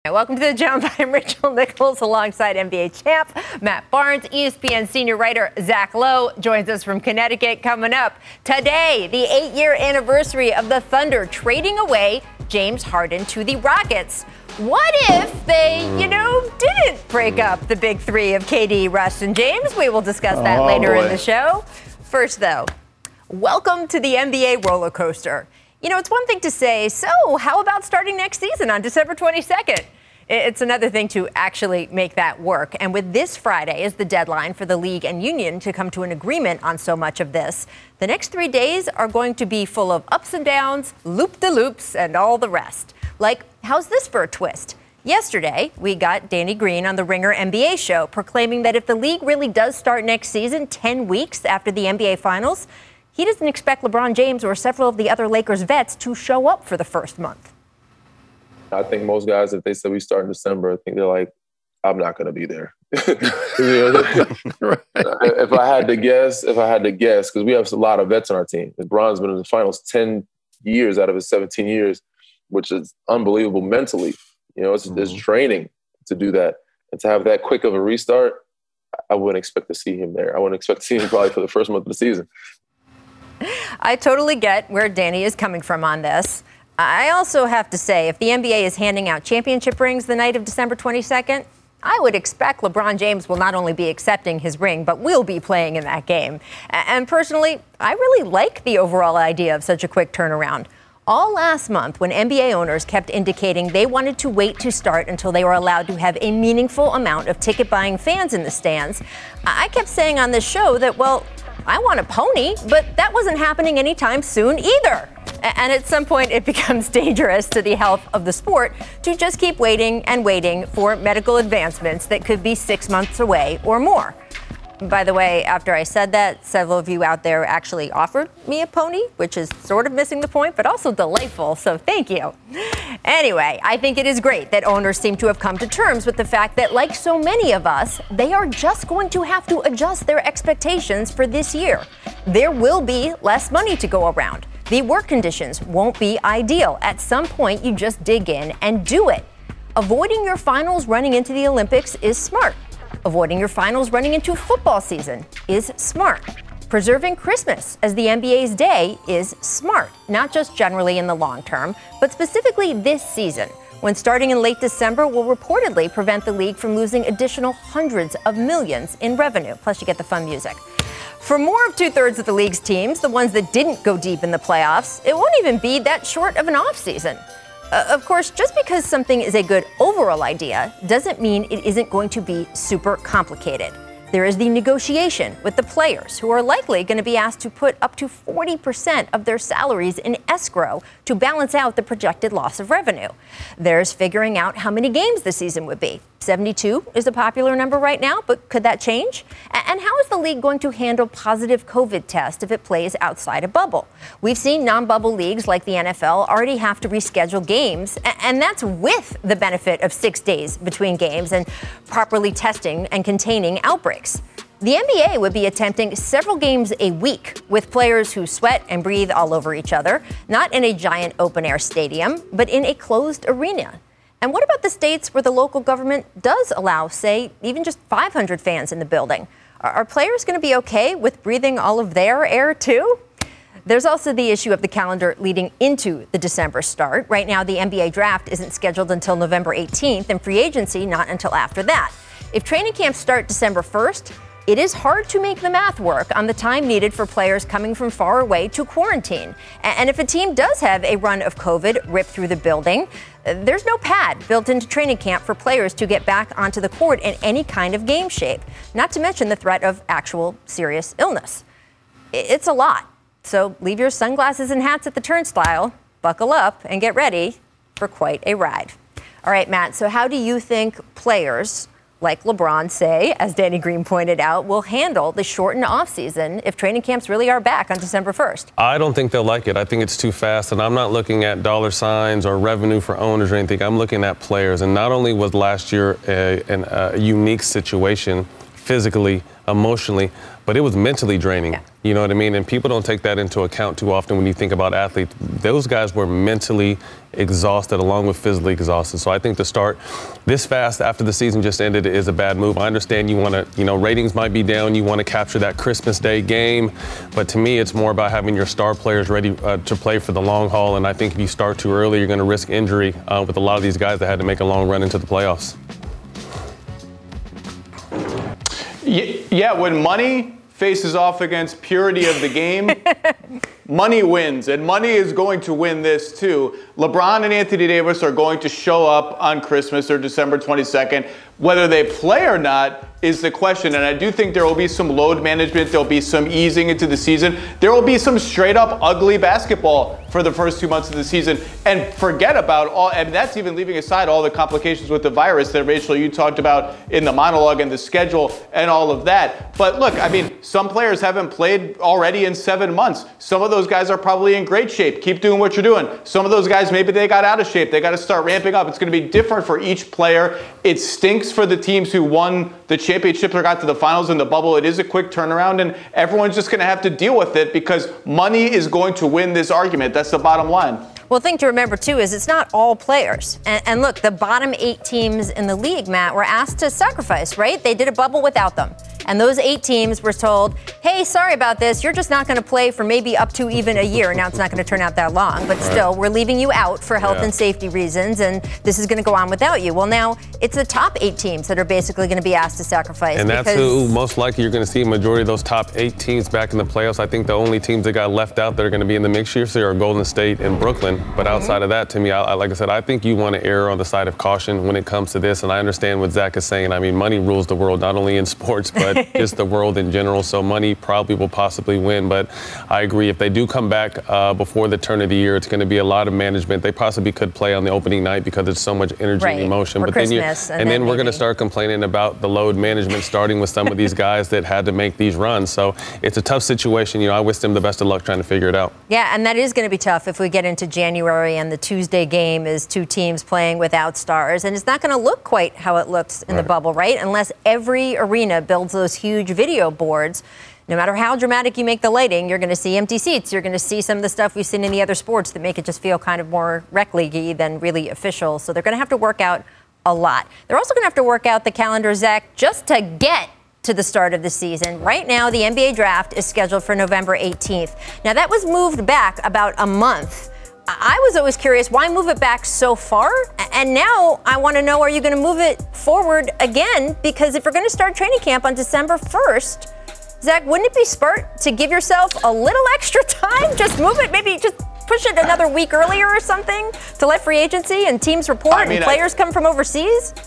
Welcome to the Jump. I'm Rachel Nichols alongside NBA champ Matt Barnes. ESPN senior writer Zach Lowe joins us from Connecticut. Coming up today, the 8-year anniversary of the Thunder trading away James Harden to the Rockets. What if they, didn't break up the big three of KD, Russ, and James? We will discuss that later in the show. First, though, welcome to the NBA roller coaster. It's one thing to say, so how about starting next season on December 22nd? It's another thing to actually make that work. And with this Friday as the deadline for the league and union to come to an agreement on so much of this, the next 3 days are going to be full of ups and downs, loop-de-loops, and all the rest. Like, how's this for a twist? Yesterday, we got Danny Green on the Ringer NBA show proclaiming that if the league really does start next season 10 weeks after the NBA Finals, he doesn't expect LeBron James or several of the other Lakers vets to show up for the first month. I think most guys, if they said we start in December, I think they're like, I'm not going to be there. If I had to guess, because we have a lot of vets on our team. LeBron's been in the finals 10 years out of his 17 years, which is unbelievable mentally. It's training to do that. And to have that quick of a restart, I wouldn't expect to see him there. I wouldn't expect to see him probably for the first month of the season. I totally get where Danny is coming from on this. I also have to say, if the NBA is handing out championship rings the night of December 22nd, I would expect LeBron James will not only be accepting his ring, but will be playing in that game. And personally, I really like the overall idea of such a quick turnaround. All last month, when NBA owners kept indicating they wanted to wait to start until they were allowed to have a meaningful amount of ticket-buying fans in the stands, I kept saying on this show that, I want a pony, but that wasn't happening anytime soon either. And at some point, it becomes dangerous to the health of the sport to just keep waiting and waiting for medical advancements that could be 6 months away or more. By the way, after I said that, several of you out there actually offered me a pony, which is sort of missing the point, but also delightful, so thank you. Anyway, I think it is great that owners seem to have come to terms with the fact that, like so many of us, they are just going to have to adjust their expectations for this year. There will be less money to go around. The work conditions won't be ideal. At some point, you just dig in and do it. Avoiding your finals running into the Olympics is smart. Avoiding your finals running into football season is smart. Preserving Christmas as the NBA's day is smart, not just generally in the long term, but specifically this season, when starting in late December will reportedly prevent the league from losing additional hundreds of millions in revenue. Plus, you get the fun music. For more of 2/3 of the league's teams, the ones that didn't go deep in the playoffs, it won't even be that short of an offseason. Of course, just because something is a good overall idea doesn't mean it isn't going to be super complicated. There is the negotiation with the players, who are likely going to be asked to put up to 40% of their salaries in escrow to balance out the projected loss of revenue. There's figuring out how many games the season would be. 72 is a popular number right now, but could that change? And how is the league going to handle positive COVID tests if it plays outside a bubble? We've seen non-bubble leagues like the NFL already have to reschedule games, and that's with the benefit of 6 days between games and properly testing and containing outbreaks. The NBA would be attempting several games a week with players who sweat and breathe all over each other, not in a giant open-air stadium, but in a closed arena. And what about the states where the local government does allow, say, even just 500 fans in the building? Are players going to be okay with breathing all of their air, too? There's also the issue of the calendar leading into the December start. Right now, the NBA draft isn't scheduled until November 18th, and free agency not until after that. If training camps start December 1st, it is hard to make the math work on the time needed for players coming from far away to quarantine. And if a team does have a run of COVID rip through the building, there's no pad built into training camp for players to get back onto the court in any kind of game shape, not to mention the threat of actual serious illness. It's a lot. So leave your sunglasses and hats at the turnstile, buckle up, and get ready for quite a ride. All right, Matt, so how do you think players like LeBron, say, as Danny Green pointed out, will handle the shortened offseason if training camps really are back on December 1st? I don't think they'll like it. I think it's too fast, and I'm not looking at dollar signs or revenue for owners or anything. I'm looking at players, and not only was last year a unique situation physically, emotionally, but it was mentally draining. Yeah. You know what I mean? And people don't take that into account too often when you think about athletes. Those guys were mentally exhausted along with physically exhausted. So I think to start this fast after the season just ended is a bad move. I understand you want to, ratings might be down. You want to capture that Christmas Day game. But to me, it's more about having your star players ready to play for the long haul. And I think if you start too early, you're going to risk injury with a lot of these guys that had to make a long run into the playoffs. Yeah, when money faces off against purity of the game, money wins, and money is going to win this too. LeBron and Anthony Davis are going to show up on Christmas or December 22nd. Whether they play or not is the question, and I do think there will be some load management. There'll be some easing into the season. There will be some straight up ugly basketball for the first 2 months of the season, and forget about all, and that's even leaving aside all the complications with the virus that, Rachel, you talked about in the monologue and the schedule and all of that. But look, I mean, some players haven't played already in 7 months. Some of those guys are probably in great shape. Keep doing what you're doing. Some of those guys, maybe they got out of shape. They got to start ramping up. It's going to be different for each player. It stinks for the teams who won the championship or got to the finals in the bubble. It is a quick turnaround, and everyone's just going to have to deal with it because money is going to win this argument. That's the bottom line. Well, thing to remember, too, is it's not all players. And look, the bottom 8 teams in the league, Matt, were asked to sacrifice, right? They did a bubble without them. And those 8 teams were told, hey, sorry about this. You're just not going to play for maybe up to even a year. Now, it's not going to turn out that long. But still, we're leaving you out for health and safety reasons. And this is going to go on without you. Well, now it's the top 8 teams that are basically going to be asked to sacrifice. And that's who most likely you're going to see a majority of those top 8 teams back in the playoffs. I think the only teams that got left out that are going to be in the mix here are Golden State and Brooklyn. But outside of that, to me, like I said, I think you want to err on the side of caution when it comes to this. And I understand what Zach is saying. I mean, money rules the world, not only in sports, but just the world in general. So money probably will possibly win. But I agree, if they do come back before the turn of the year, it's going to be a lot of management. They possibly could play on the opening night because there's so much energy and emotion. Or but Christmas, then we're going to start complaining about the load management, starting with some of these guys that had to make these runs. So it's a tough situation. I wish them the best of luck trying to figure it out. Yeah, and that is going to be tough if we get into January and the Tuesday game is 2 teams playing without stars. And it's not going to look quite how it looks in the bubble, right? Unless every arena builds those huge video boards. No matter how dramatic you make the lighting, you're going to see empty seats. You're going to see some of the stuff we've seen in the other sports that make it just feel kind of more rec league-y than really official. So they're going to have to work out a lot. They're also going to have to work out the calendar, Zach, just to get to the start of the season. Right now, the NBA draft is scheduled for November 18th. Now, that was moved back about a month. I was always curious, why move it back so far? And now I want to know, are you going to move it forward again? Because if you're going to start training camp on December 1st, Zach, wouldn't it be smart to give yourself a little extra time? Just move it, maybe just push it another week earlier or something to let free agency and teams report and players come from overseas?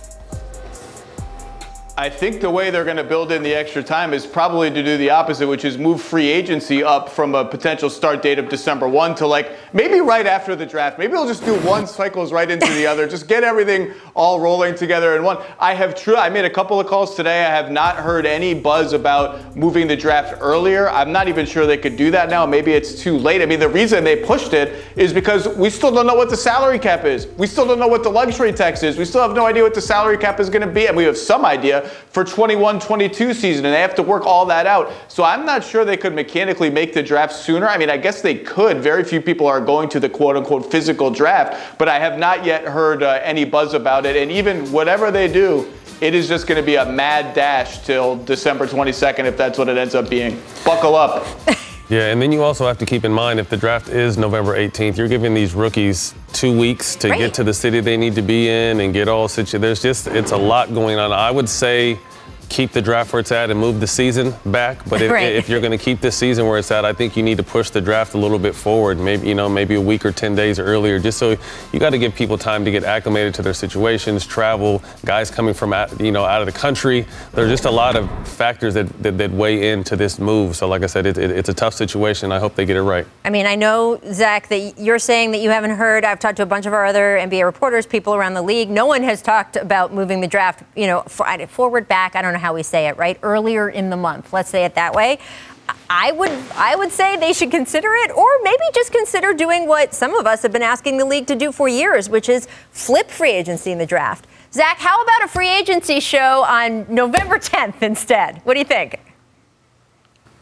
I think the way they're going to build in the extra time is probably to do the opposite, which is move free agency up from a potential start date of December 1 to maybe right after the draft. Maybe we'll just do one cycles right into the other. Just get everything all rolling together in one. I made a couple of calls today. I have not heard any buzz about moving the draft earlier. I'm not even sure they could do that now. Maybe it's too late. I mean, the reason they pushed it is because we still don't know what the salary cap is. We still don't know what the luxury tax is. We still have no idea what the salary cap is going to be. And we have some idea for 21-22 season, and they have to work all that out. So I'm not sure they could mechanically make the draft sooner. I mean, I guess they could. Very few people are going to the quote-unquote physical draft, but I have not yet heard any buzz about it. And even whatever they do, it is just going to be a mad dash till December 22nd if that's what it ends up being. Buckle up. Yeah, and then you also have to keep in mind, if the draft is November 18th, you're giving these rookies 2 weeks to get to the city they need to be in and get all situated. It's a lot going on. I would say keep the draft where it's at and move the season back. But if you're going to keep this season where it's at, I think you need to push the draft a little bit forward, maybe a week or 10 days earlier, just so you got to give people time to get acclimated to their situations, travel, guys coming from out of the country. There's just a lot of factors that weigh into this move. So like I said, it's a tough situation. I hope they get it right. I mean, I know, Zach, that you're saying that you haven't heard. I've talked to a bunch of our other NBA reporters, people around the league. No one has talked about moving the draft, forward, back. I don't know how we say it, right? Earlier in the month. Let's say it that way. I would say they should consider it, or maybe just consider doing what some of us have been asking the league to do for years, which is flip free agency in the draft. Zach, how about a free agency show on November 10th instead? What do you think?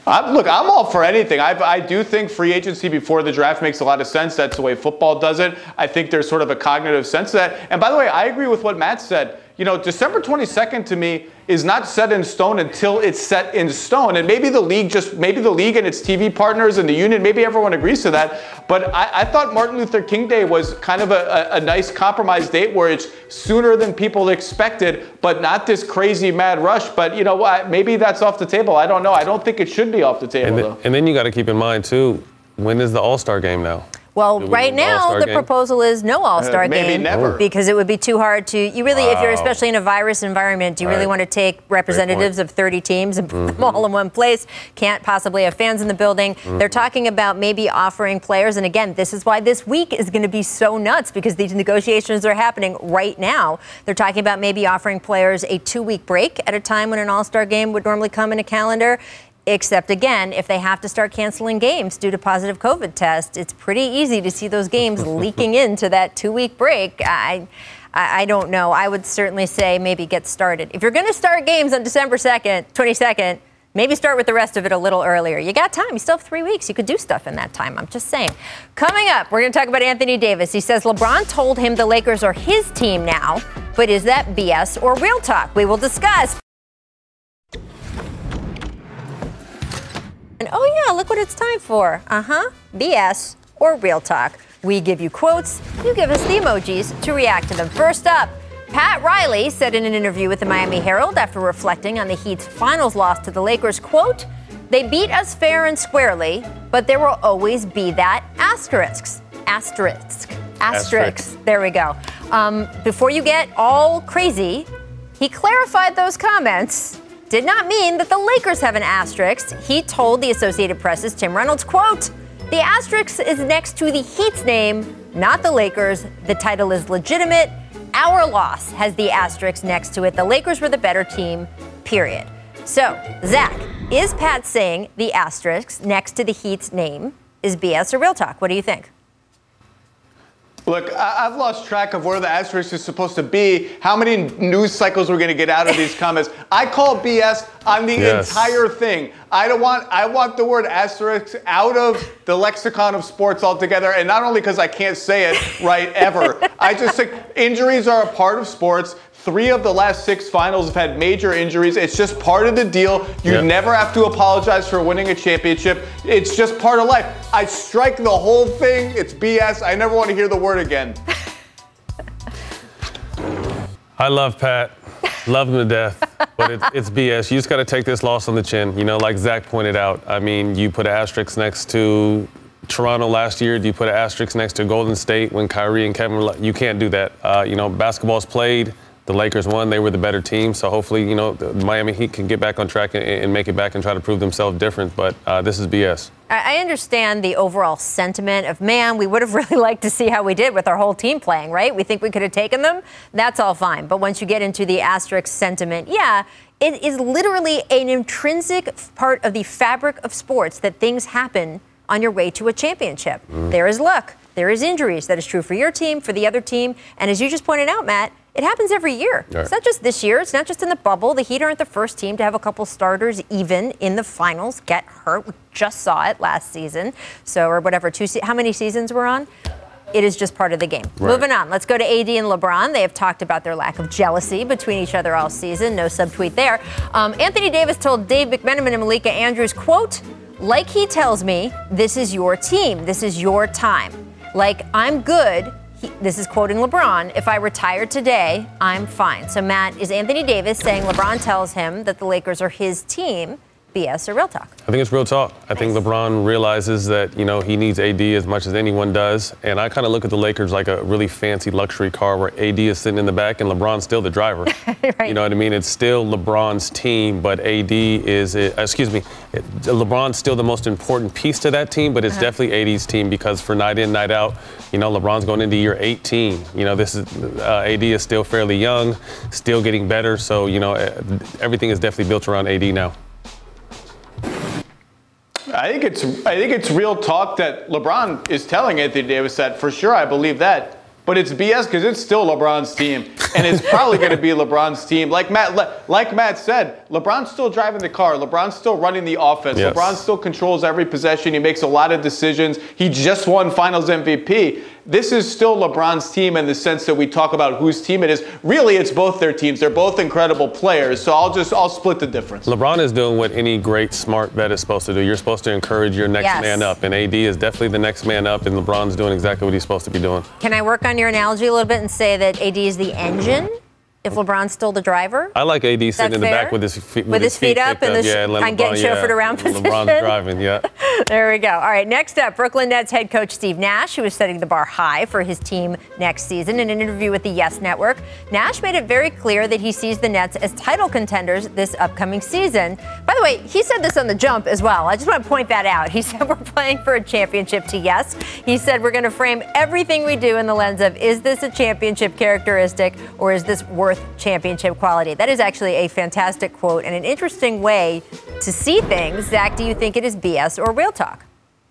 I'm all for anything. I do think free agency before the draft makes a lot of sense. That's the way football does it. I think there's sort of a cognitive sense to that. And by the way, I agree with what Matt said. December 22nd to me is not set in stone until it's set in stone. And maybe the league and its TV partners and the union, maybe everyone agrees to that. But I thought Martin Luther King Day was kind of a nice compromise date where it's sooner than people expected, but not this crazy mad rush. But you know what? Maybe that's off the table. I don't know. I don't think it should be off the table, though. And then you got to keep in mind, too, when is the All-Star game now? Well, right now, the proposal is no All-Star game. Maybe never. Because it would be too hard to, if you're especially in a virus environment, do you really want to take representatives of 30 teams and put them all in one place? Can't possibly have fans in the building. They're talking about maybe offering players, and again, this is why this week is going to be so nuts, because these negotiations are happening right now. They're talking about maybe offering players a 2-week break at a time when an All-Star game would normally come in a calendar. Except, again, if they have to start canceling games due to positive COVID tests, it's pretty easy to see those games leaking into that 2-week break. I don't know. I would certainly say maybe get started. If you're going to start games on December 22nd, maybe start with the rest of it a little earlier. You got time. You still have 3 weeks. You could do stuff in that time. I'm just saying. Coming up, we're going to talk about Anthony Davis. He says LeBron told him the Lakers are his team now, but is that BS or real talk? We will discuss. And oh yeah, look what it's time for. BS or real talk. We give you quotes, you give us the emojis to react to them. First up, Pat Riley said in an interview with the Miami Herald after reflecting on the Heat's finals loss to the Lakers, quote, "They beat us fair and squarely, but there will always be that asterisk. There we go. Before you get all crazy, he clarified those comments. Did not mean that the Lakers have an asterisk. He told the Associated Press's Tim Reynolds, quote, "The asterisk is next to the Heat's name, not the Lakers. The title is legitimate. Our loss has the asterisk next to it. The Lakers were the better team, period." So, Zach, is Pat saying the asterisk next to the Heat's name is BS or real talk? What do you think? Look, I've lost track of where the asterisk is supposed to be, how many news cycles we're going to get out of these comments. I call BS on the entire thing. I want the word asterisk out of the lexicon of sports altogether, and not only because I can't say it right ever. I just think injuries are a part of sports. 3 of the last 6 finals have had major injuries. It's just part of the deal. You never have to apologize for winning a championship. It's just part of life. I strike the whole thing. It's BS. I never want to hear the word again. I love Pat. Love him to death. But it's BS. You just got to take this loss on the chin. Like Zach pointed out. I mean, you put an asterisk next to Toronto last year. Do you put an asterisk next to Golden State when Kyrie and Kevin were? You can't do that. Basketball's played. The Lakers won. They were the better team. So hopefully, the Miami Heat can get back on track and make it back and try to prove themselves different. But this is BS. I understand the overall sentiment of, man, we would have really liked to see how we did with our whole team playing, right? We think we could have taken them. That's all fine. But once you get into the asterisk sentiment, it is literally an intrinsic part of the fabric of sports that things happen on your way to a championship. There is luck. There is injuries. That is true for your team, for the other team. And as you just pointed out, Matt, it happens every year. Right. It's not just this year. It's not just in the bubble. The Heat aren't the first team to have a couple starters even in the finals get hurt. We just saw it last season. Or whatever, how many seasons we're on? It is just part of the game. Right. Moving on. Let's go to AD and LeBron. They have talked about their lack of jealousy between each other all season. No subtweet there. Anthony Davis told Dave McMenamin and Malika Andrews, quote, "Like he tells me, this is your team. This is your time. Like, I'm good." This is quoting LeBron. "If I retire today, I'm fine." So, Matt, is Anthony Davis saying LeBron tells him that the Lakers are his team, BS or real talk? I think it's real talk. I think LeBron realizes that, he needs AD as much as anyone does. And I kind of look at the Lakers like a really fancy luxury car where AD is sitting in the back and LeBron's still the driver. Right. You know what I mean? It's still LeBron's team, but LeBron's still the most important piece to that team, but it's definitely AD's team because for night in, night out, LeBron's going into year 18. AD is still fairly young, still getting better. So, everything is definitely built around AD now. I think it's real talk that LeBron is telling Anthony Davis that for sure. I believe that. but it's BS because it's still LeBron's team, and it's probably going to be LeBron's team. Like Matt said, LeBron's still driving the car. LeBron's still running the offense. Yes. LeBron still controls every possession. He makes a lot of decisions. He just won Finals MVP. This is still LeBron's team in the sense that we talk about whose team it is. Really, it's both their teams. They're both incredible players, so I'll split the difference. LeBron is doing what any great, smart vet is supposed to do. You're supposed to encourage your next man up, and AD is definitely the next man up, and LeBron's doing exactly what he's supposed to be doing. Can I work on your analogy a little bit and say that AD is the engine if LeBron's still the driver? I like AD sitting in the back with his feet up and getting chauffeured around position. LeBron's driving, yeah. There we go. All right, next up, Brooklyn Nets head coach Steve Nash, who is setting the bar high for his team next season. In an interview with the Yes Network, Nash made it very clear that he sees the Nets as title contenders this upcoming season. By the way, he said this on the jump as well. I just want to point that out. He said we're playing for a championship to yes. He said we're going to frame everything we do in the lens of, is this a championship characteristic or is this worth championship quality? That is actually a fantastic quote and an interesting way to see things. Zach, do you think it is BS or real talk?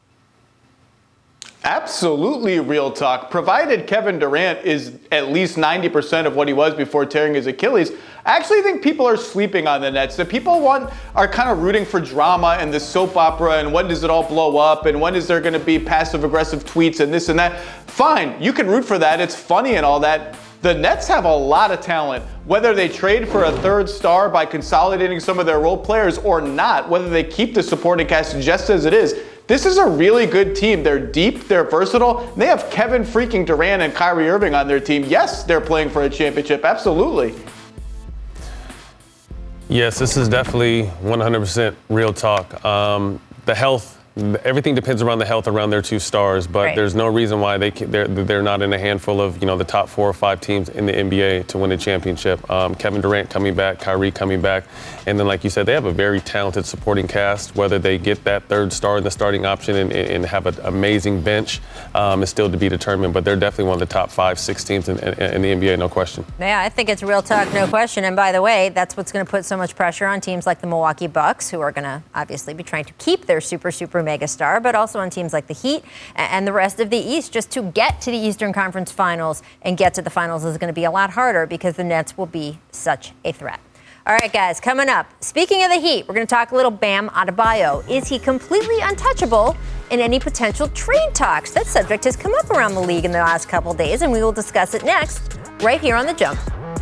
Absolutely real talk. Provided Kevin Durant is at least 90% of what he was before tearing his Achilles, I actually think people are sleeping on the Nets. That people are kind of rooting for drama and the soap opera and when does it all blow up and when is there going to be passive-aggressive tweets and this and that. Fine, you can root for that. It's funny and all that. The Nets have a lot of talent. Whether they trade for a third star by consolidating some of their role players or not, whether they keep the supporting cast just as it is, this is a really good team. They're deep, they're versatile, and they have Kevin freaking Durant and Kyrie Irving on their team. Yes, they're playing for a championship, absolutely. Yes, this is definitely 100% real talk. The health, everything depends around the health around their two stars, but there's no reason why they're not in a handful of the top 4 or 5 teams in the NBA to win a championship. Kevin Durant coming back, Kyrie coming back, and then like you said, they have a very talented supporting cast. Whether they get that third star in the starting option and have an amazing bench is still to be determined, but they're definitely one of the top 5-6 teams in the NBA, no question. Yeah, I think it's real talk, no question. And by the way, that's what's going to put so much pressure on teams like the Milwaukee Bucks, who are going to obviously be trying to keep their super megastar, but also on teams like the Heat and the rest of the East. Just to get to the Eastern Conference Finals and get to the finals is going to be a lot harder because the Nets will be such a threat. All right, guys, coming up, speaking of the Heat, we're going to talk a little Bam Adebayo. Is he completely untouchable in any potential trade talks? That subject has come up around the league in the last couple days, and we will discuss it next, right here on The Jump.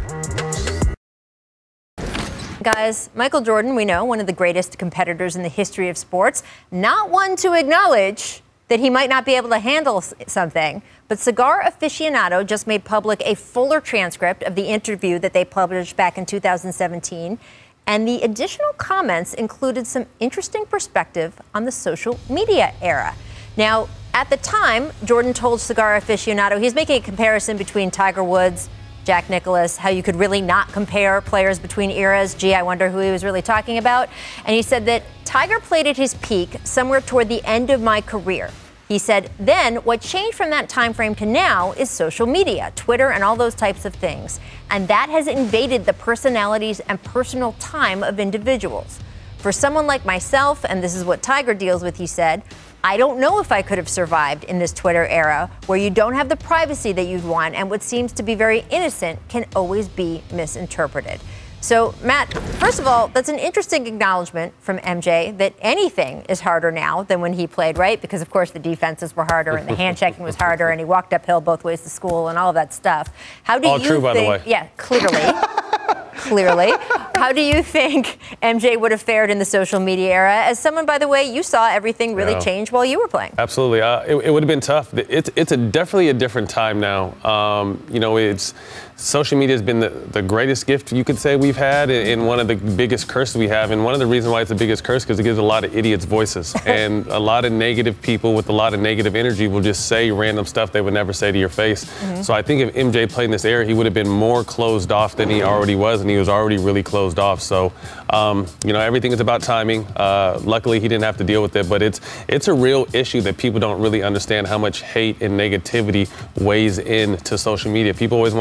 Guys, Michael Jordan, we know, one of the greatest competitors in the history of sports, not one to acknowledge that he might not be able to handle something. But Cigar Aficionado just made public a fuller transcript of the interview that they published back in 2017. And the additional comments included some interesting perspective on the social media era. Now, at the time, Jordan told Cigar Aficionado, he's making a comparison between Tiger Woods, Jack Nicklaus, how you could really not compare players between eras. Gee, I wonder who he was really talking about. And he said that Tiger played at his peak somewhere toward the end of my career. He said, then what changed from that time frame to now is social media, Twitter, and all those types of things. And that has invaded the personalities and personal time of individuals. For someone like myself, and this is what Tiger deals with, he said, I don't know if I could have survived in this Twitter era where you don't have the privacy that you'd want, and what seems to be very innocent can always be misinterpreted. So, Matt, first of all, that's an interesting acknowledgement from MJ that anything is harder now than when he played, right? Because, of course, the defenses were harder and the hand checking was harder and he walked uphill both ways to school and all of that stuff. How do you true, think, by the way. Yeah, clearly. How do you think MJ would have fared in the social media era? As someone, by the way, you saw everything really change while you were playing. Absolutely. It would have been tough. It's definitely a different time now. Social media has been the greatest gift you could say we've had and one of the biggest curses we have. And one of the reasons why it's the biggest curse because it gives a lot of idiots voices. And a lot of negative people with a lot of negative energy will just say random stuff they would never say to your face. Mm-hmm. So I think if MJ played in this era, he would have been more closed off than he already was. And he was already really closed off. So, everything is about timing. Luckily, he didn't have to deal with it. But it's a real issue that people don't really understand how much hate and negativity weighs into social media. People always want to jump on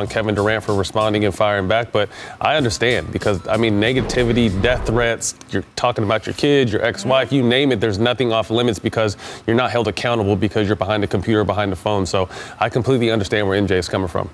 on Kevin Durant for responding and firing back, but I understand because, negativity, death threats, you're talking about your kids, your ex-wife, you name it, there's nothing off limits because you're not held accountable because you're behind the computer, behind the phone. So I completely understand where MJ is coming from.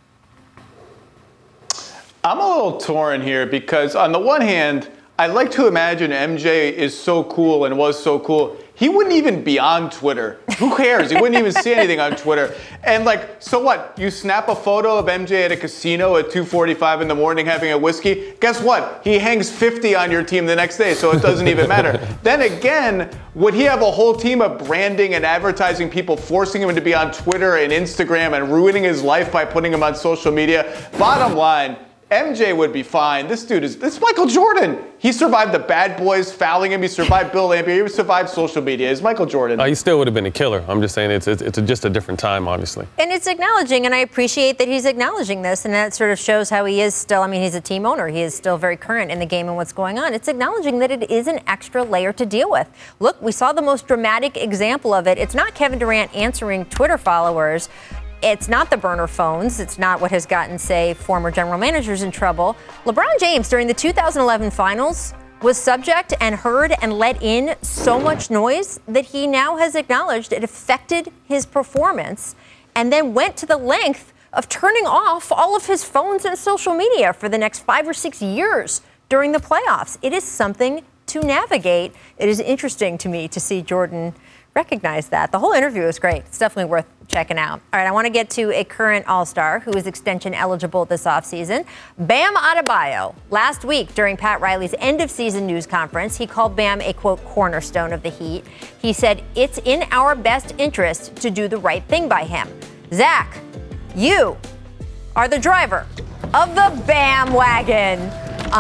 I'm a little torn here because on the one hand, I like to imagine MJ is so cool and was so cool. He wouldn't even be on Twitter. Who cares? He wouldn't even see anything on Twitter. And so what? You snap a photo of MJ at a casino at 2:45 in the morning having a whiskey. Guess what? He hangs 50 on your team the next day, so it doesn't even matter. Then again, would he have a whole team of branding and advertising people forcing him to be on Twitter and Instagram and ruining his life by putting him on social media? Bottom line, MJ would be fine. This is Michael Jordan. He survived the bad boys fouling him. He survived Bill Laimbeer. He survived social media. It's Michael Jordan. He still would have been a killer. I'm just saying it's just a different time, obviously. And it's acknowledging, and I appreciate that he's acknowledging this, and that sort of shows how he is still, he's a team owner. He is still very current in the game and what's going on. It's acknowledging that it is an extra layer to deal with. Look, we saw the most dramatic example of it. It's not Kevin Durant answering Twitter followers. It's not the burner phones. It's not what has gotten, say, former general managers in trouble. LeBron James, during the 2011 finals, was subject and heard and let in so much noise that he now has acknowledged it affected his performance and then went to the length of turning off all of his phones and social media for the next 5 or 6 years during the playoffs. It is something to navigate. It is interesting to me to see Jordan recognize that. The whole interview was great. It's definitely worth checking out. All right, I want to get to a current All-Star who is extension eligible this offseason. Bam Adebayo. Last week during Pat Riley's end-of-season news conference, he called Bam a, quote, cornerstone of the Heat. He said, it's in our best interest to do the right thing by him. Zach, you are the driver of the Bam wagon.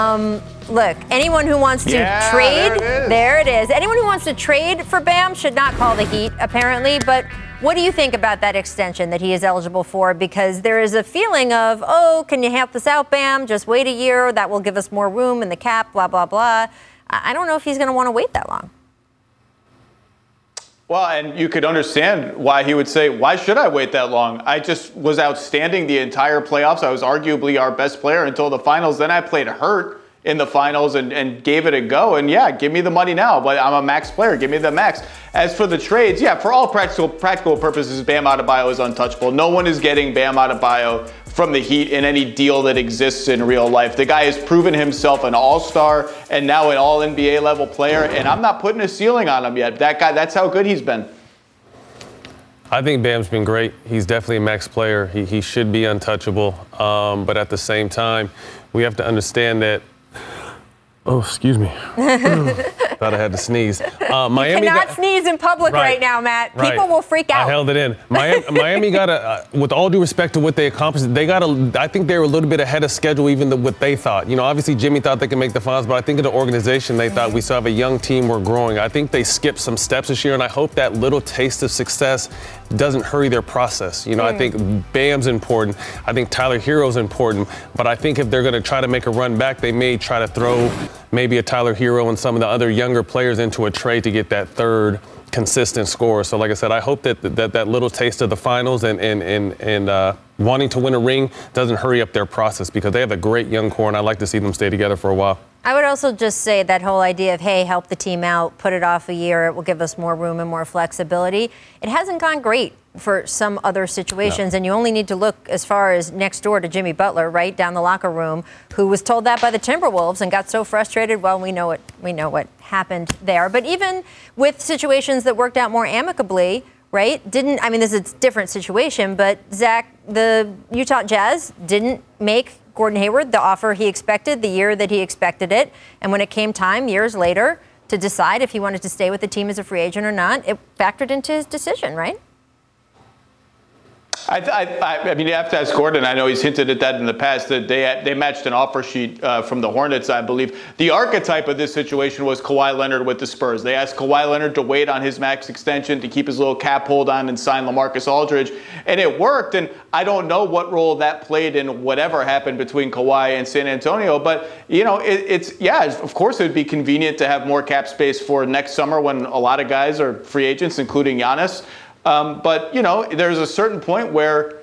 Look, anyone who wants to trade, there it is. Anyone who wants to trade for Bam should not call the Heat, apparently. But what do you think about that extension that he is eligible for? Because there is a feeling of, can you help us out, Bam? Just wait a year. That will give us more room in the cap, blah, blah, blah. I don't know if he's going to want to wait that long. Well, and you could understand why he would say, why should I wait that long? I just was outstanding the entire playoffs. I was arguably our best player until the finals. Then I played hurt in the finals and gave it a go. And yeah, give me the money now, but I'm a max player. Give me the max. As for the trades, for all practical purposes, Bam Adebayo is untouchable. No one is getting Bam Adebayo from the Heat in any deal that exists in real life. The guy has proven himself an all-star and now an all-NBA level player, and I'm not putting a ceiling on him yet. That guy, that's how good he's been. I think Bam's been great. He's definitely a max player. He should be untouchable. But at the same time, we have to understand that. Oh, excuse me. Thought I had to sneeze. Miami you cannot sneeze in public right now, Matt. People will freak out. I held it in. Miami got with all due respect to what they accomplished, I think they were a little bit ahead of schedule, even what they thought. Obviously Jimmy thought they could make the finals, but I think in the organization, they thought we still have a young team, we're growing. I think they skipped some steps this year, and I hope that little taste of success doesn't hurry their process. I think Bam's important. I think Tyler Hero's important, but I think if they're going to try to make a run back, they may try to throw maybe a Tyler Hero and some of the other younger players into a trade to get that third consistent score. So like I said, I hope that little taste of the finals and wanting to win a ring doesn't hurry up their process, because they have a great young core, and I'd like to see them stay together for a while. I would also just say that whole idea of, hey, help the team out, put it off a year, it will give us more room and more flexibility. It hasn't gone great for some other situations, and you only need to look as far as next door to Jimmy Butler, right down the locker room, who was told that by the Timberwolves and got so frustrated. Well, we know what happened there. But even with situations that worked out more amicably, right? This is a different situation, but Zach, the Utah Jazz didn't make Gordon Hayward the offer he expected the year that he expected it. And when it came time years later to decide if he wanted to stay with the team as a free agent or not, it factored into his decision, right? I mean, you have to ask Gordon. I know he's hinted at that in the past, that they matched an offer sheet from the Hornets, I believe. The archetype of this situation was Kawhi Leonard with the Spurs. They asked Kawhi Leonard to wait on his max extension, to keep his little cap hold on and sign LaMarcus Aldridge. And it worked. And I don't know what role that played in whatever happened between Kawhi and San Antonio. But, of course it would be convenient to have more cap space for next summer when a lot of guys are free agents, including Giannis. But, there's a certain point where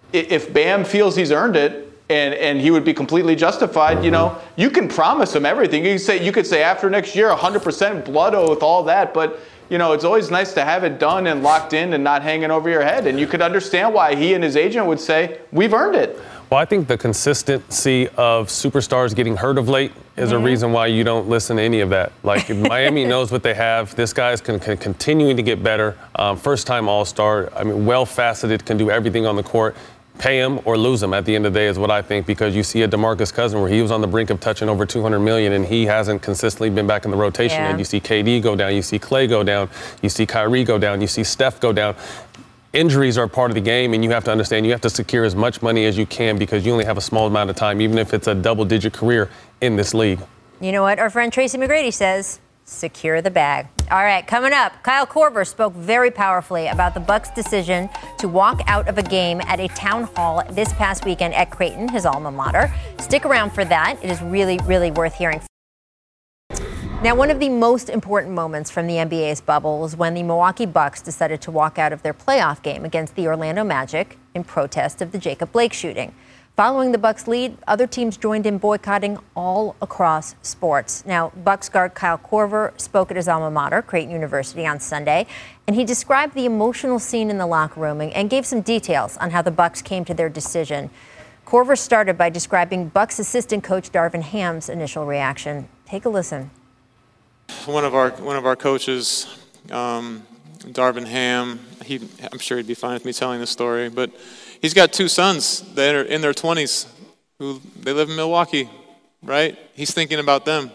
if Bam feels he's earned it, and he would be completely justified, you can promise him everything. You could say after next year, 100% blood oath, all that, but it's always nice to have it done and locked in and not hanging over your head. And you could understand why he and his agent would say, we've earned it. Well, I think the consistency of superstars getting hurt of late is a reason why you don't listen to any of that. Like, Miami knows what they have. This guy's continuing to get better. First-time All-Star. I mean, well-faceted, can do everything on the court. Pay him or lose him at the end of the day is what I think, because you see a DeMarcus Cousins where he was on the brink of touching over $200 million and he hasn't consistently been back in the rotation. Yeah. And you see KD go down, you see Clay go down, you see Kyrie go down, you see Steph go down. Injuries are part of the game, and you have to understand you have to secure as much money as you can because you only have a small amount of time, even if it's a double-digit career in this league. You know what our friend Tracy McGrady says? Secure the bag. All right, coming up, Kyle Korver spoke very powerfully about the Bucks' decision to walk out of a game at a town hall this past weekend at Creighton, his alma mater. Stick around for that. It is really, really worth hearing. Now, one of the most important moments from the NBA's bubble was when the Milwaukee Bucks decided to walk out of their playoff game against the Orlando Magic in protest of the Jacob Blake shooting. Following the Bucks' lead, other teams joined in boycotting all across sports. Now, Bucks guard Kyle Korver spoke at his alma mater, Creighton University, on Sunday, and he described the emotional scene in the locker room and gave some details on how the Bucks came to their decision. Korver started by describing Bucks assistant coach Darvin Ham's initial reaction. Take a listen. One of our coaches, Darvin Ham, I'm sure he'd be fine with me telling this story, but he's got two sons that are in their 20s who they live in Milwaukee, right? He's thinking about them.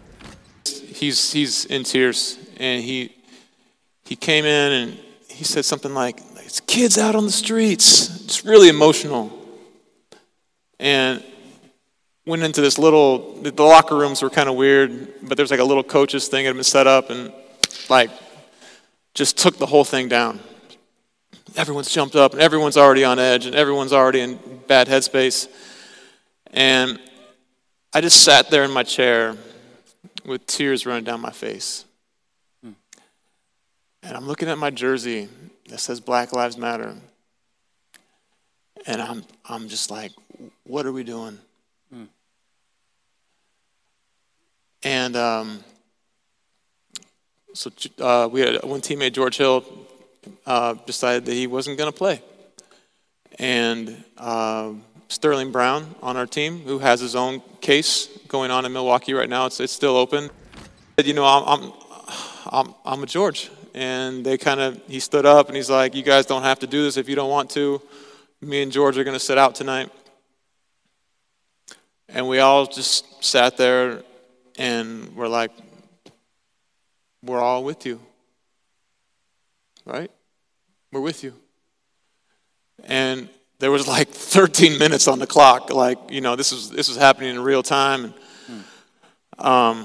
He's in tears, and he came in and he said something like, "It's kids out on the streets." It's really emotional. And went into this the locker rooms were kind of weird, but there's like a little coaches thing that had been set up, and like just took the whole thing down. Everyone's jumped up, and everyone's already on edge, and everyone's already in bad headspace. And I just sat there in my chair with tears running down my face. And I'm looking at my jersey that says Black Lives Matter. And I'm just like, what are we doing? And so we had one teammate, George Hill, decided that he wasn't going to play. And Sterling Brown on our team, who has his own case going on in Milwaukee right now, it's still open. Said, I'm a George. And he stood up and he's like, "You guys don't have to do this if you don't want to. Me and George are going to sit out tonight." And we all just sat there and we're like, we're all with you, right? We're with you. And there was like 13 minutes on the clock. Like, this was happening in real time. And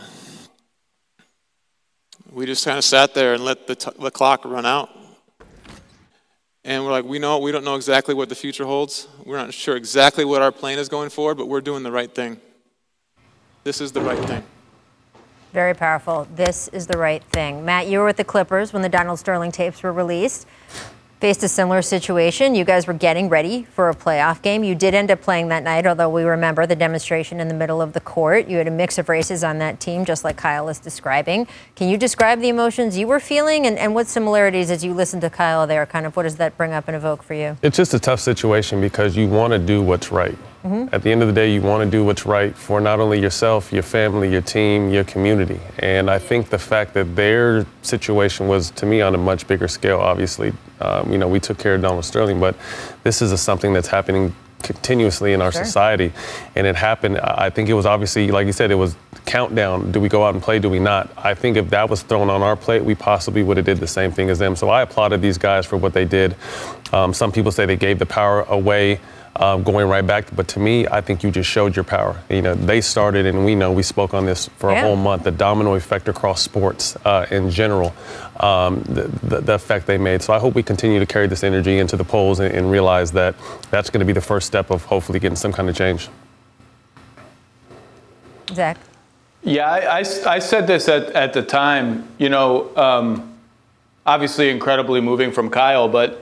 we just kind of sat there and let the clock run out. And we're like, we don't know exactly what the future holds. We're not sure exactly what our plan is going forward, but we're doing the right thing. This is the right thing. Very powerful. This is the right thing. Matt, you were with the Clippers when the Donald Sterling tapes were released. Faced a similar situation. You guys were getting ready for a playoff game. You did end up playing that night, although we remember the demonstration in the middle of the court. You had a mix of races on that team, just like Kyle is describing. Can you describe the emotions you were feeling and what similarities, as you listen to Kyle there, kind of what does that bring up and evoke for you? It's just a tough situation because you want to do what's right. At the end of the day, you want to do what's right for not only yourself, your family, your team, your community. And I think the fact that their situation was, to me, on a much bigger scale, obviously. We took care of Donald Sterling, but this is something that's happening continuously in our society. And it happened, I think it was obviously, like you said, it was countdown. Do we go out and play? Do we not? I think if that was thrown on our plate, we possibly would have did the same thing as them. So I applauded these guys for what they did. Some people say they gave the power away. Going right back, but to me, I think you just showed your power. They started, and we spoke on this for a whole month, the domino effect across sports in general, the effect they made. So I hope we continue to carry this energy into the polls and realize that that's going to be the first step of hopefully getting some kind of change. Zach? Yeah, I said this at the time, obviously incredibly moving from Kyle, but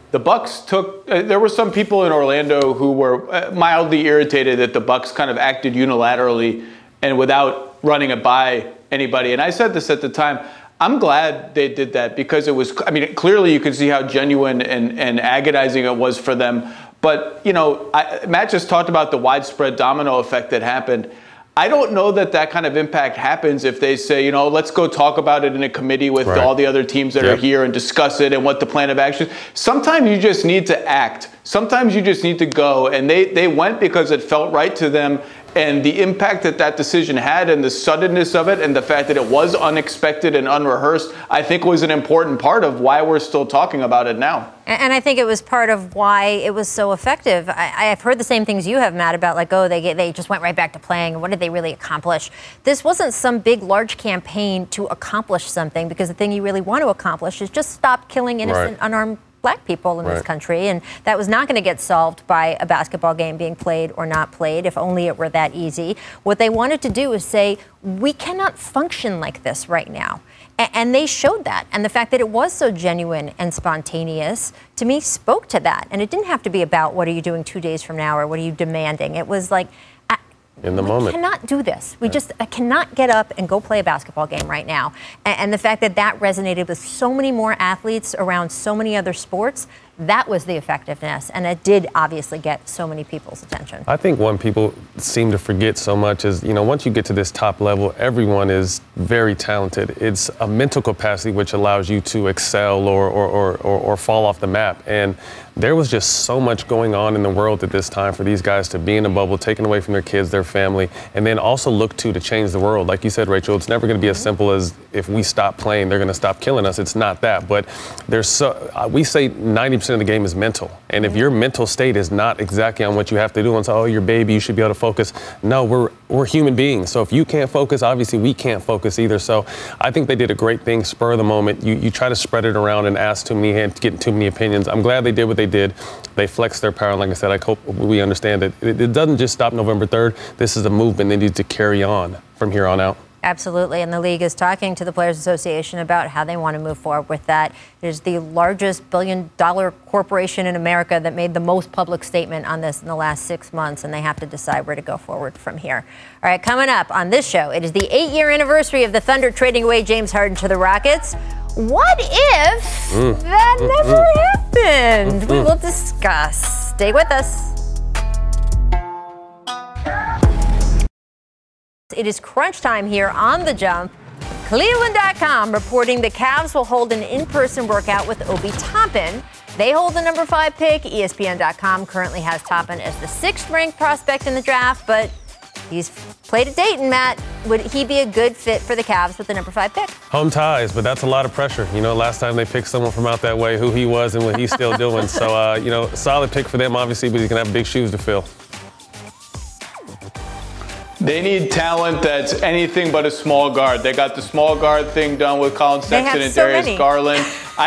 the Bucks took. There were some people in Orlando who were mildly irritated that the Bucks kind of acted unilaterally and without running it by anybody. And I said this at the time. I'm glad they did that because it was. I mean, clearly you could see how genuine and agonizing it was for them. But Matt just talked about the widespread domino effect that happened. I don't know that kind of impact happens if they say, let's go talk about it in a committee with all the other teams that are here and discuss it and what the plan of action is. Sometimes you just need to act. Sometimes you just need to go. And they went because it felt right to them. And the impact that decision had and the suddenness of it and the fact that it was unexpected and unrehearsed, I think was an important part of why we're still talking about it now. And I think it was part of why it was so effective. I've heard the same things you have, Matt, about they just went right back to playing. And what did they really accomplish? This wasn't some big, large campaign to accomplish something, because the thing you really want to accomplish is just stop killing innocent, unarmed Black people in this country, and that was not going to get solved by a basketball game being played or not played, if only it were that easy. What they wanted to do is say, we cannot function like this right now. And they showed that. And the fact that it was so genuine and spontaneous, to me, spoke to that. And it didn't have to be about what are you doing 2 days from now or what are you demanding. It was like, in the moment. We cannot do this. We just cannot get up and go play a basketball game right now. And the fact that resonated with so many more athletes around so many other sports, that was the effectiveness. And it did obviously get so many people's attention. I think one people seem to forget so much is, once you get to this top level, everyone is very talented. It's a mental capacity which allows you to excel or fall off the map. And there was just so much going on in the world at this time for these guys to be in a bubble, taken away from their kids, their family, and then also look to change the world. Like you said, Rachel, it's never going to be as simple as if we stop playing, they're going to stop killing us. It's not that. But we say 90% of the game is mental. And if your mental state is not exactly on what you have to do and say, you're baby, you should be able to focus. No, we're human beings. So if you can't focus, obviously we can't focus either. So I think they did a great thing, spur of the moment. You try to spread it around and ask too many hands, get too many opinions. I'm glad they did what they did. They flexed their power. And like I said, I hope we understand that it doesn't just stop November 3rd. This is a movement that needs to carry on from here on out. Absolutely. And the league is talking to the Players Association about how they want to move forward with that. It is the largest billion-dollar corporation in America that made the most public statement on this in the last 6 months, and they have to decide where to go forward from here. All right, coming up on this show, it is the 8-year anniversary of the Thunder trading away James Harden to the Rockets. What if that never happened? We will discuss. Stay with us. It is crunch time here on The Jump. Cleveland.com reporting the Cavs will hold an in-person workout with Obi Toppin. They hold the number 5 pick. ESPN.com currently has Toppin as the 6th-ranked prospect in the draft, but he's played at Dayton, Matt. Would he be a good fit for the Cavs with the number 5 pick? Home ties, but that's a lot of pressure. Last time they picked someone from out that way, who he was and what he's still doing. So, solid pick for them, obviously, but he's going to have big shoes to fill. They need talent that's anything but a small guard. They got the small guard thing done with Colin Sexton and Darius Garland.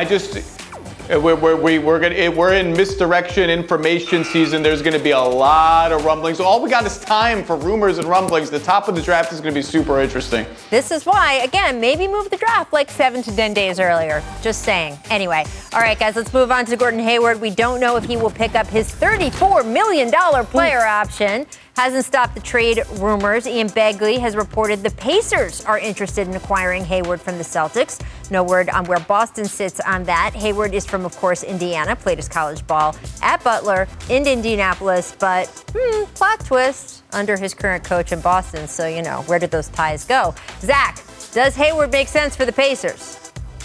We're in misdirection information season. There's going to be a lot of rumblings. All we got is time for rumors and rumblings. The top of the draft is going to be super interesting. This is why, again, maybe move the draft like 7 to 10 days earlier. Just saying. Anyway, all right, guys, let's move on to Gordon Hayward. We don't know if he will pick up his $34 million player option. Hasn't stopped the trade rumors. Ian Begley has reported the Pacers are interested in acquiring Hayward from the Celtics. No word on where Boston sits on that. Hayward is from, of course, Indiana, played his college ball at Butler in Indianapolis, but plot twist under his current coach in Boston. So, where did those ties go? Zach, does Hayward make sense for the Pacers?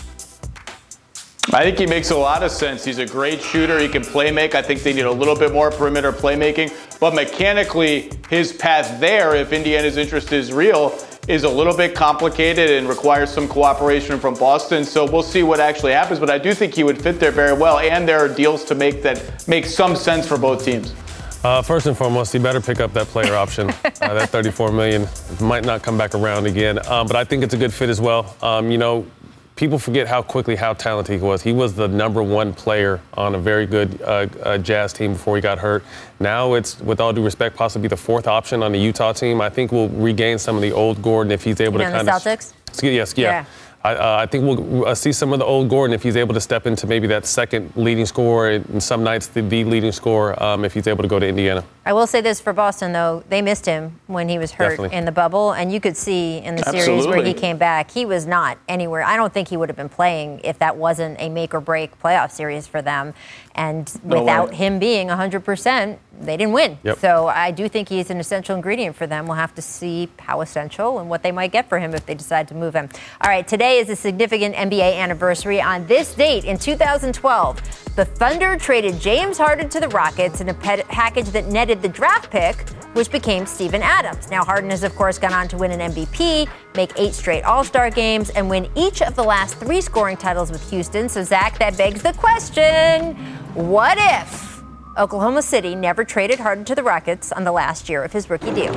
I think he makes a lot of sense. He's a great shooter. He can play make. I think they need a little bit more perimeter playmaking. But mechanically, his path there, if Indiana's interest is real, is a little bit complicated and requires some cooperation from Boston. So we'll see what actually happens. But I do think he would fit there very well. And there are deals to make that make some sense for both teams. First and foremost, you better pick up that player option. That $34 million might not come back around again. But I think it's a good fit as well. People forget how talented he was. He was the number 1 player on a very good Jazz team before he got hurt. Now it's, with all due respect, possibly the 4th option on the Utah team. I think we'll regain some of the old Gordon if he's able to kind of. The Celtics? Yes, yeah. I think we'll see some of the old Gordon if he's able to step into maybe that second leading scorer, and some nights the leading scorer if he's able to go to Indiana. I will say this for Boston, though. They missed him when he was hurt Definitely. in the bubble, and you could see in the series where he came back, he was not anywhere. I don't think he would have been playing if that wasn't a make-or-break playoff series for them. And without him being 100%, they didn't win. Yep. So I do think he's an essential ingredient for them. We'll have to see how essential and what they might get for him if they decide to move him. All right, today is a significant NBA anniversary. On this date in 2012, the Thunder traded James Harden to the Rockets in a package that netted the draft pick, which became Steven Adams. Now, Harden has, of course, gone on to win an MVP, make 8 straight All-Star games, and win each of the last 3 scoring titles with Houston. So, Zach, that begs the question, what if Oklahoma City never traded Harden to the Rockets on the last year of his rookie deal?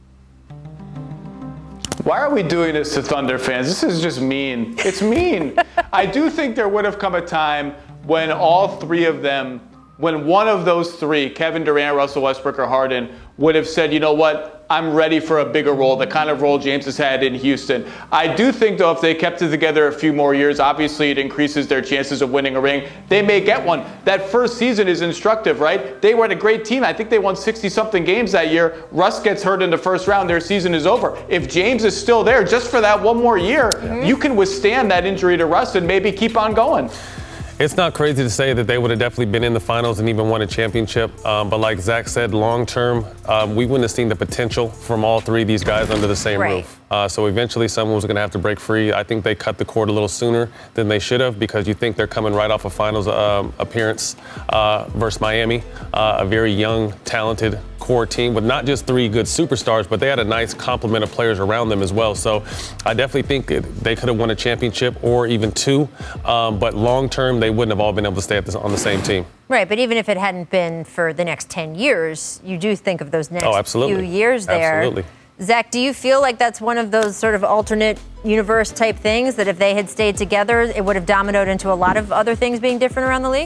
Why are we doing this to Thunder fans? This is just mean. It's mean. I do think there would have come a time when all 3 of them, when one of those 3, Kevin Durant, Russell Westbrook, or Harden, would have said, you know what, I'm ready for a bigger role, the kind of role James has had in Houston. I do think, though, if they kept it together a few more years, obviously it increases their chances of winning a ring. They may get one. That first season is instructive, right? They were a great team. I think they won 60-something games that year. Russ gets hurt in the first round. Their season is over. If James is still there just for that one more year, you can withstand that injury to Russ and maybe keep on going. It's not crazy to say that they would have definitely been in the finals and even won a championship. But like Zach said, long term, we wouldn't have seen the potential from all 3 of these guys under the same roof. So eventually someone was going to have to break free. I think they cut the cord a little sooner than they should have, because you think they're coming right off a finals appearance versus Miami, a very young, talented core team with not just 3 good superstars, but they had a nice complement of players around them as well. So I definitely think they could have won a championship or even 2, but long term they wouldn't have all been able to stay on the same team. Right, but even if it hadn't been for the next 10 years, you do think of those next few years there. Absolutely. Zach, do you feel like that's one of those sort of alternate universe type things that if they had stayed together, it would have dominoed into a lot of other things being different around the league?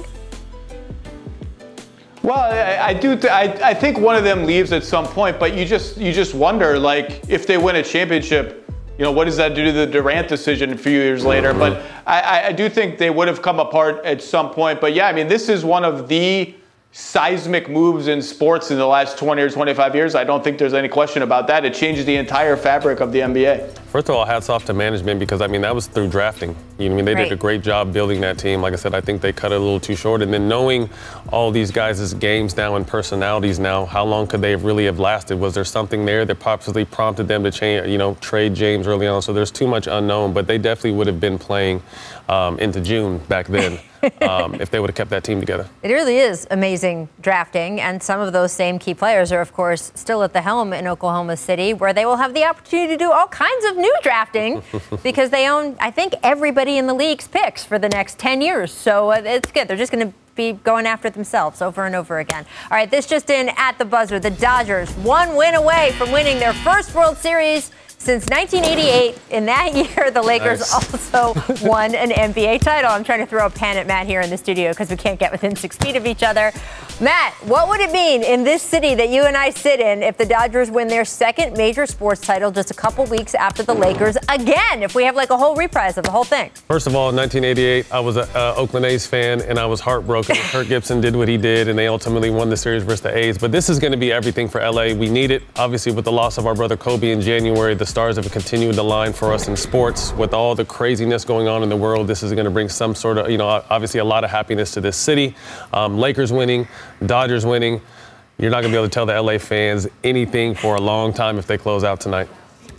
Well, I think one of them leaves at some point, but you just wonder, like, if they win a championship, you know, what does that do to the Durant decision a few years later? But I do think they would have come apart at some point. But yeah, I mean, this is one of the seismic moves in sports in the last 20 or 25 years. I don't think there's any question about that. It changes the entire fabric of the NBA. First of all, hats off to management, because, I mean, that was through drafting. You know what I mean? They did a great job building that team. Like I said, I think they cut it a little too short. And then knowing all these guys' games now and personalities now, how long could they really have lasted? Was there something there that possibly prompted them to change, trade James early on? So there's too much unknown, but they definitely would have been playing into June back then if they would have kept that team together. It really is amazing drafting, and some of those same key players are, of course, still at the helm in Oklahoma City, where they will have the opportunity to do all kinds of new drafting because they own, I think, everybody in the league's picks for the next 10 years. So it's good. They're just going to be going after it themselves over and over again. All right, this just in at the buzzer. The Dodgers 1 win away from winning their first World Series since 1988. In that year, the Lakers also won an NBA title. I'm trying to throw a pen at Matt here in the studio because we can't get within 6 feet of each other. Matt, what would it mean in this city that you and I sit in if the Dodgers win their second major sports title just a couple weeks after the Lakers again, if we have like a whole reprise of the whole thing? First of all, in 1988, I was an Oakland A's fan, and I was heartbroken. Kirk Gibson did what he did, and they ultimately won the series versus the A's. But this is going to be everything for LA. We need it. Obviously, with the loss of our brother Kobe in January, the stars have continued to line for us in sports. With all the craziness going on in the world, this is going to bring some sort of, obviously a lot of happiness to this city. Lakers winning, Dodgers winning. You're not going to be able to tell the LA fans anything for a long time if they close out tonight.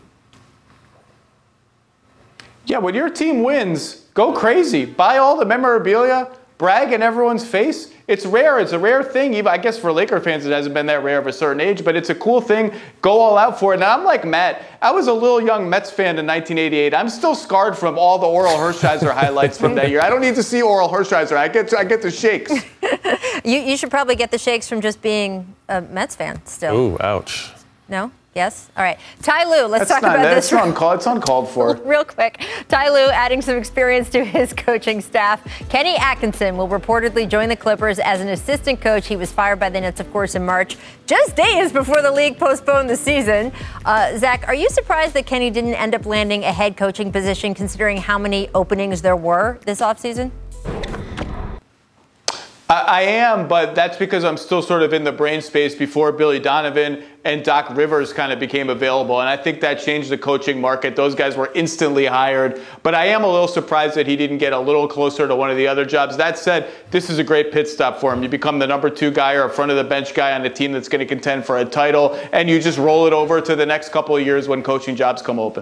Yeah, when your team wins, go crazy. Buy all the memorabilia, brag in everyone's face. It's rare. It's a rare thing. Even, I guess for Laker fans, it hasn't been that rare of a certain age, but it's a cool thing. Go all out for it. Now, I'm like Matt. I was a little young Mets fan in 1988. I'm still scarred from all the Oral Hershiser highlights from that year. I don't need to see Oral Hershiser. I get the shakes. You should probably get the shakes from just being a Mets fan still. Ooh, ouch. No? Yes? All right. Ty Lue, let's talk about this. It's uncalled for. Real quick. Ty Lue adding some experience to his coaching staff. Kenny Atkinson will reportedly join the Clippers as an assistant coach. He was fired by the Nets, of course, in March, just days before the league postponed the season. Zach, are you surprised that Kenny didn't end up landing a head coaching position considering how many openings there were this offseason? I am, but that's because I'm still sort of in the brain space before Billy Donovan and Doc Rivers kind of became available. And I think that changed the coaching market. Those guys were instantly hired. But I am a little surprised that he didn't get a little closer to one of the other jobs. That said, this is a great pit stop for him. You become the number 2 guy or a front of the bench guy on a team that's going to contend for a title. And you just roll it over to the next couple of years when coaching jobs come open.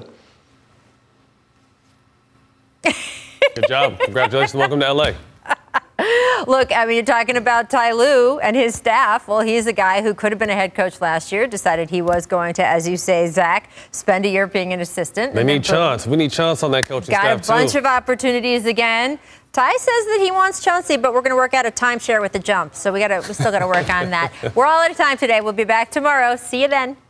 Good job. Congratulations. Welcome to LA. Look, I mean, you're talking about Ty Lue and his staff. Well, he's a guy who could have been a head coach last year, decided he was going to, as you say, Zach, spend a year being an assistant. They need Chauncey. We need Chauncey on that coaching staff, too. Got a bunch of opportunities again. Ty says that he wants Chauncey, but we're going to work out a timeshare with the jump. So we still got to work on that. We're all out of time today. We'll be back tomorrow. See you then.